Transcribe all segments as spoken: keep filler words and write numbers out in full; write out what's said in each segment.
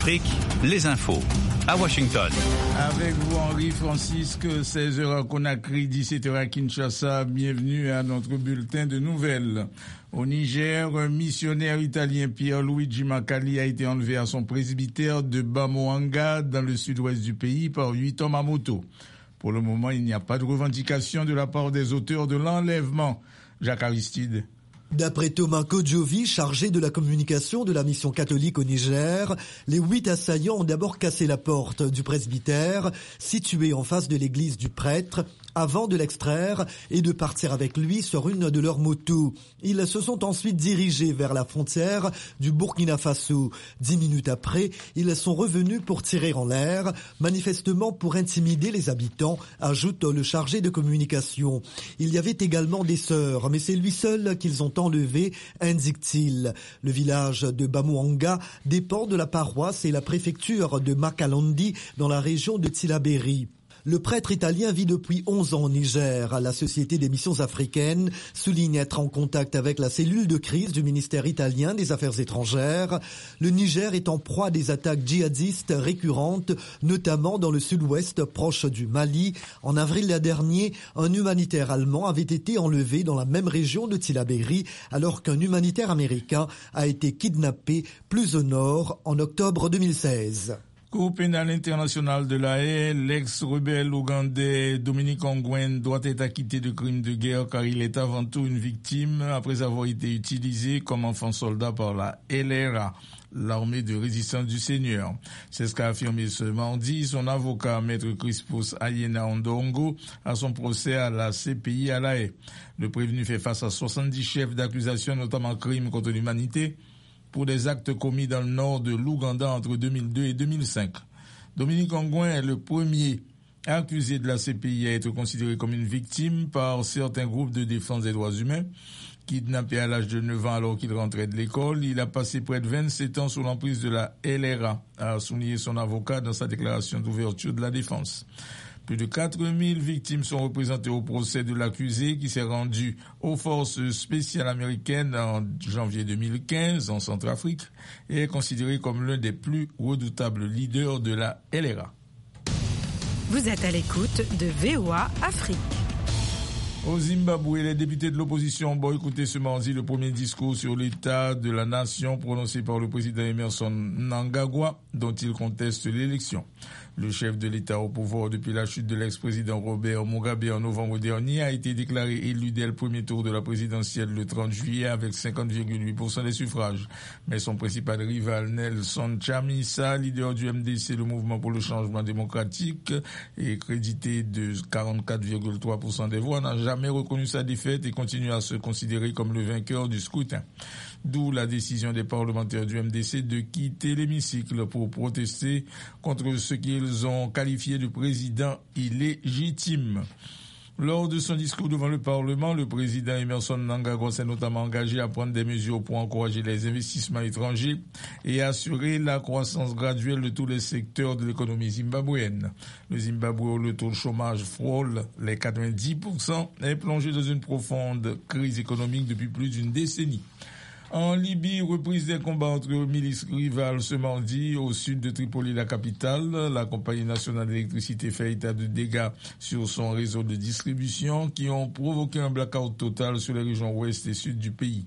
Afrique, les infos. À Washington. Avec vous, Henri-Francisque, seize heures à Conakry, dix-sept heures à Kinshasa. Bienvenue à notre bulletin de nouvelles. Au Niger, un missionnaire italien, Pierluigi Macali, a été enlevé à son presbytère de Bamoanga, dans le sud-ouest du pays, par huit hommes à moto. Pour le moment, il n'y a pas de revendication de la part des auteurs de l'enlèvement. Jacques Aristide. D'après Thomas Kodjovi, chargé de la communication de la mission catholique au Niger, les huit assaillants ont d'abord cassé la porte du presbytère, situé en face de l'église du prêtre, avant de l'extraire et de partir avec lui sur une de leurs motos. Ils se sont ensuite dirigés vers la frontière du Burkina Faso. Dix minutes après, ils sont revenus pour tirer en l'air, manifestement pour intimider les habitants, ajoute le chargé de communication. Il y avait également des sœurs, mais c'est lui seul qu'ils ont enlevé, indique-t-il. Le village de Bamoanga dépend de la paroisse et la préfecture de Makalondi dans la région de Tillabéri. Le prêtre italien vit depuis onze ans au Niger. La Société des missions africaines souligne être en contact avec la cellule de crise du ministère italien des Affaires étrangères. Le Niger est en proie à des attaques djihadistes récurrentes, notamment dans le sud-ouest proche du Mali. En avril dernier, un humanitaire allemand avait été enlevé dans la même région de Tillabéri, alors qu'un humanitaire américain a été kidnappé plus au nord en octobre deux mille seize. Cour pénale internationale de La Haye, l'ex-rebelle ougandais Dominique Ongwen doit être acquitté de crimes de guerre car il est avant tout une victime après avoir été utilisé comme enfant soldat par la L R A, l'armée de résistance du Seigneur. C'est ce qu'a affirmé ce mardi son avocat, maître Crispus Ayena Ondongo, à son procès à la C P I à La Haye. Le prévenu fait face à soixante-dix chefs d'accusation, notamment crimes contre l'humanité, pour des actes commis dans le nord de l'Ouganda entre deux mille deux et deux mille cinq. Dominique Ongwen est le premier accusé de la C P I à être considéré comme une victime par certains groupes de défense des droits humains. Kidnappé à l'âge de neuf ans alors qu'il rentrait de l'école, il a passé près de vingt-sept ans sous l'emprise de la L R A, a souligné son avocat dans sa déclaration d'ouverture de la défense. Plus de quatre mille victimes sont représentées au procès de l'accusé qui s'est rendu aux forces spéciales américaines en janvier deux mille quinze en Centrafrique et est considéré comme l'un des plus redoutables leaders de la L R A. Vous êtes à l'écoute de V O A Afrique. Au Zimbabwe, les députés de l'opposition ont boycotté ce mardi le premier discours sur l'état de la nation prononcé par le président Emmerson Mnangagwa, dont il conteste l'élection. Le chef de l'État au pouvoir depuis la chute de l'ex-président Robert Mugabe en novembre dernier a été déclaré élu dès le premier tour de la présidentielle le trente juillet avec cinquante virgule huit pour cent des suffrages. Mais son principal rival Nelson Chamisa, leader du M D C, le mouvement pour le changement démocratique, et crédité de quarante-quatre virgule trois pour cent des voix, n'a jamais reconnu sa défaite et continue à se considérer comme le vainqueur du scrutin. D'où la décision des parlementaires du M D C de quitter l'hémicycle pour protester contre ce qu'ils ont qualifié de président illégitime. Lors de son discours devant le Parlement, le président Emmerson Mnangagwa s'est notamment engagé à prendre des mesures pour encourager les investissements étrangers et assurer la croissance graduelle de tous les secteurs de l'économie zimbabwéenne. Le Zimbabwe, où le taux de chômage frôle les quatre-vingt-dix pour cent, est plongé dans une profonde crise économique depuis plus d'une décennie. En Libye, reprise des combats entre milices rivales ce mardi au sud de Tripoli, la capitale. La compagnie nationale d'électricité fait état de dégâts sur son réseau de distribution qui ont provoqué un blackout total sur les régions ouest et sud du pays.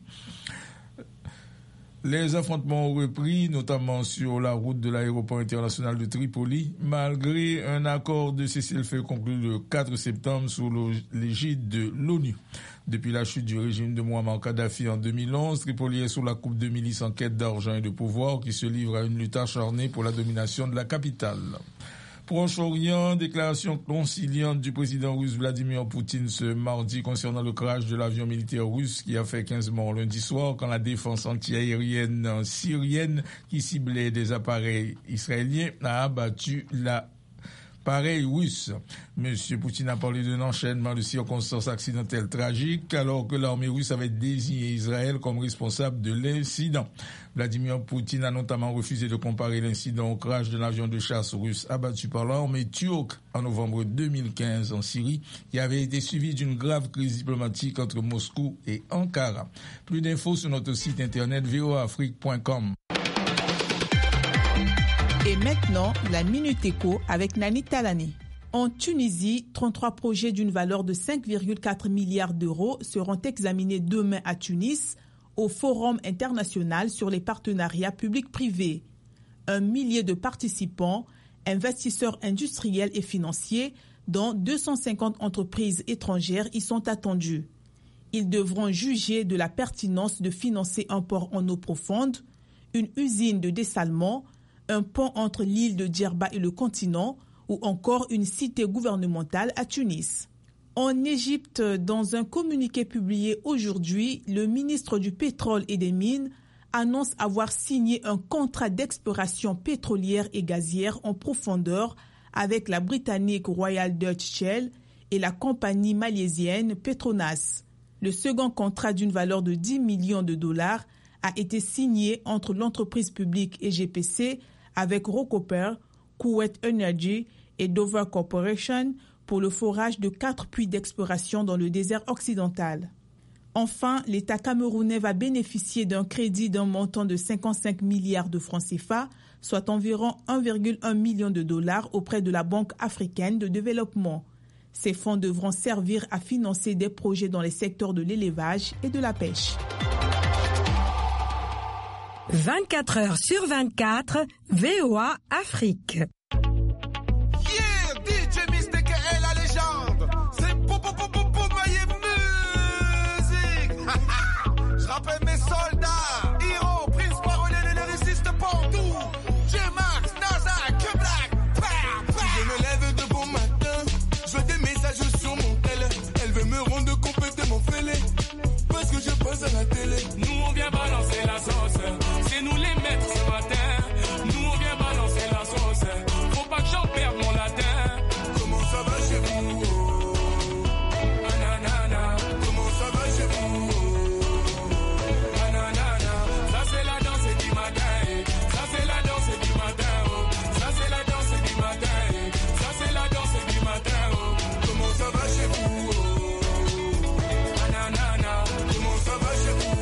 Les affrontements ont repris, notamment sur la route de l'aéroport international de Tripoli, malgré un accord de cessez-le-feu conclu le quatre septembre sous l'égide de l'ONU. Depuis la chute du régime de Mouammar Kadhafi en deux mille onze, Tripoli est sous la coupe de milices en quête d'argent et de pouvoir qui se livrent à une lutte acharnée pour la domination de la capitale. Proche-Orient, déclaration conciliante du président russe Vladimir Poutine ce mardi concernant le crash de l'avion militaire russe qui a fait quinze morts lundi soir quand la défense antiaérienne syrienne qui ciblait des appareils israéliens a abattu la Pareil russe. Monsieur Poutine a parlé d'un enchaînement de circonstances accidentelles tragiques alors que l'armée russe avait désigné Israël comme responsable de l'incident. Vladimir Poutine a notamment refusé de comparer l'incident au crash de l'avion de chasse russe abattu par l'armée turque en novembre deux mille quinze en Syrie, qui avait été suivi d'une grave crise diplomatique entre Moscou et Ankara. Plus d'infos sur notre site internet v o a afrique point com. Et maintenant, la Minute Éco avec Nani Talani. En Tunisie, trente-trois projets d'une valeur de cinq virgule quatre milliards d'euros seront examinés demain à Tunis au Forum international sur les partenariats publics-privés. Un millier de participants, investisseurs industriels et financiers, dont deux cent cinquante entreprises étrangères y sont attendus. Ils devront juger de la pertinence de financer un port en eau profonde, une usine de dessalement, un pont entre l'île de Djerba et le continent, ou encore une cité gouvernementale à Tunis. En Égypte, dans un communiqué publié aujourd'hui, le ministre du Pétrole et des Mines annonce avoir signé un contrat d'exploration pétrolière et gazière en profondeur avec la britannique Royal Dutch Shell et la compagnie malaisienne Petronas. Le second contrat d'une valeur de dix millions de dollars a été signé entre l'entreprise publique et G P C avec Rocoper, Kuwait Energy et Dover Corporation pour le forage de quatre puits d'exploration dans le désert occidental. Enfin, l'État camerounais va bénéficier d'un crédit d'un montant de cinquante-cinq milliards de francs C F A, soit environ un virgule un million de dollars auprès de la Banque africaine de développement. Ces fonds devront servir à financer des projets dans les secteurs de l'élevage et de la pêche. vingt-quatre heures sur vingt-quatre, V O A Afrique. Yeah, D J Mister K est la légende. C'est pour pour pour pour pour ma musique. Je rappelle mes soldats, Hiro, Prince Parolé, ne résiste pas en tout. J-Max, NASA, Q-Black, pa, pa. Je me lève de bon matin, je vois des messages sur mon tel. Elle veut me rendre complètement fêlé, parce que je passe à la télé. Nous on vient balancer la sauce, c'est nous les maîtres ce matin. Nous on vient balancer la sauce, faut pas que j'en perde mon latin. Comment ça va chez vous? Nanana, Comment ça va chez vous? nanana, ça c'est la danse du matin, ça c'est la danse du matin, oh. Ça c'est la danse du matin, ça c'est la danse du matin, oh. Comment ça va chez vous? Nanana, Comment ça va chez vous?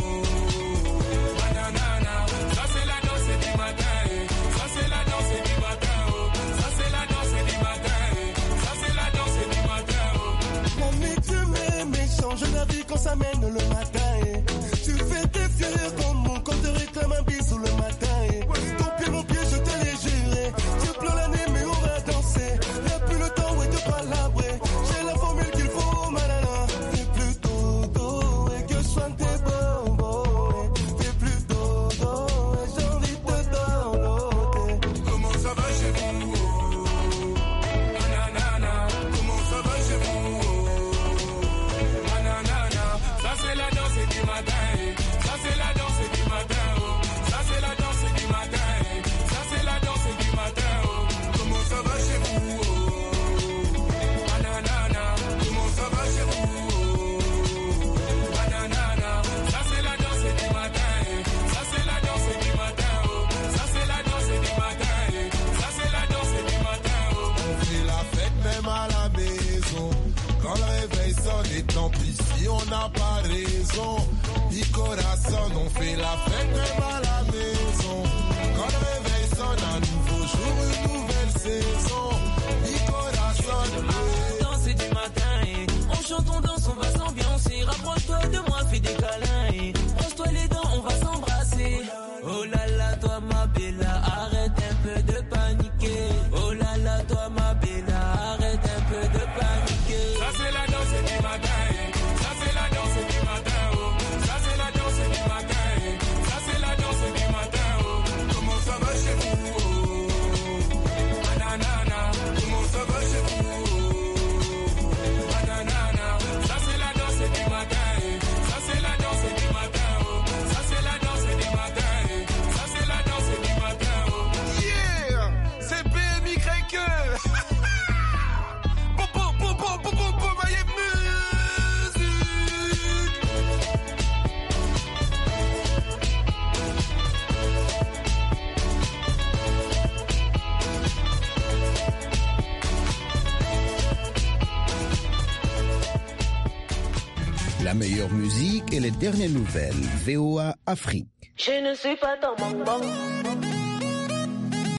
nanana, ça c'est la danse du matin, ça c'est la danse du matin, oh. Ça c'est la danse du matin, ça c'est la danse du matin, oh. Mon métier m'est méchant, je la vis quand ça mène le matin. eh. Tu fais tes fiers comme mon quand te réclame un bisou le matin. eh. Ton pied, mon pied, je te l'ai juré. Tu pleures l'année, mais on va danser. Y'a plus le temps, ouais, de palabrer. J'ai la formule qu'il faut, malala. Fais plus dodo, et que je soigne tes bonbons. eh. Fais plus dodo, et j'ai envie de te downloader. Comment ça va chez vous? Nanana, Comment ça va chez vous? nanana, ça c'est la danse du matin, ça c'est la danse du matin, oh. Ça c'est la danse du matin, ça c'est la danse du matin, oh. Comment ça va chez vous? Nanana, Comment ça va chez vous? nanana, ça c'est la danse du matin, ça c'est la danse du matin, oh. Ça c'est la danse du matin, ça c'est la danse du matin, oh. On fait la fête même à la maison. Quand le réveil sonne, et tant pis si on n'a pas raison. Mi corazon, on fait la fête même à la maison. Quand le réveil sonne, un nouveau jour, une nouvelle saison. Mi corazon, La danse du matin, eh. On chante, on danse, on va s'ambiancer. Rapproche-toi de moi, fais des câlins, eh. Brosse-toi les dents, on va s'embrasser. Oh là là, toi ma bella, arrête un peu de paniquer. Oh là là, toi ma bella, arrête un peu de paniquer. Ça c'est la danse du matin, ça c'est la danse du matin, oh. Ça c'est la danse du matin, ça c'est la danse du matin, oh. comment ça va chez vous? Nanana, Comment ça va chez vous? nanana, ça c'est la danse du matin, ça c'est la danse du matin, oh. Ça c'est la danse du matin, ça c'est la danse du matin, oh. Yeah! C'est B M Y que Popo, popo, popo, popo, ma musique. La meilleure musique et les dernières nouvelles. V O A Afrique. Je ne suis pas ton bonbon.